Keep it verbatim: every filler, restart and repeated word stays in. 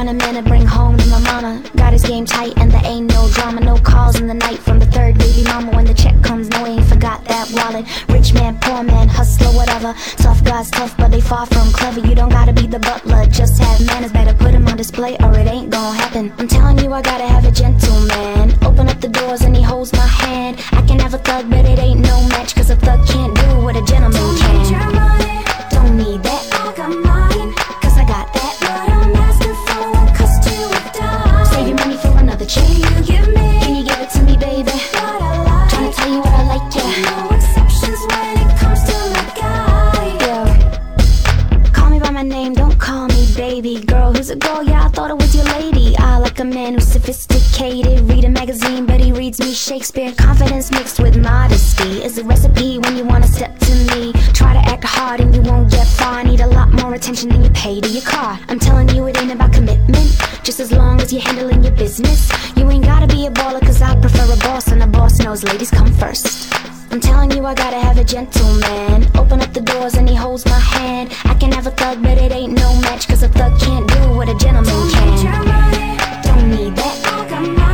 want a man to bring home to my mama. Got his game tight and there ain't no drama. No calls in the night from the third baby mama. When the check comes, no, he ain't forgot that wallet. Rich man, poor man, hustler, whatever. Tough guys tough, but they far from clever. You don't gotta be the butler, just have manners. Better put him on display or it ain't gon' happen. I'm telling you, I gotta have a gentleman. Open up the doors and he holds my hand. I can have a thug, but it ain't no match, cause a thug can't do what a gentleman Don't can. need your money, Don't need that, I got mine. cause I got that. But I'm asking for one cost to a dime. Save your money for another chick. Can you give me Can you give it to me, baby? what I like? Tryna tell you what I like, yeah. No exceptions when it comes to my guy. Yeah. Call me by my name, don't call me baby. Girl, who's a girl? Yeah, I thought it was your lady. I like a man who's sophisticated. Read a magazine, but he reads me Shakespeare. Confidence mixed with modesty is a recipe when you wanna step to me. Try to act hard and you won't get far. I need a lot more attention than you pay to your car. I'm telling you, it ain't about commitment, just as long as you're handling your business. You ain't gotta be a baller, cause I prefer a boss, and a boss knows ladies come first. I'm telling you, I gotta have a gentleman. Open up the doors and he holds my hand. I can have a thug, but it ain't no match, cause a thug can't do what a gentleman Don't need your can. money, Don't need that, I got mine.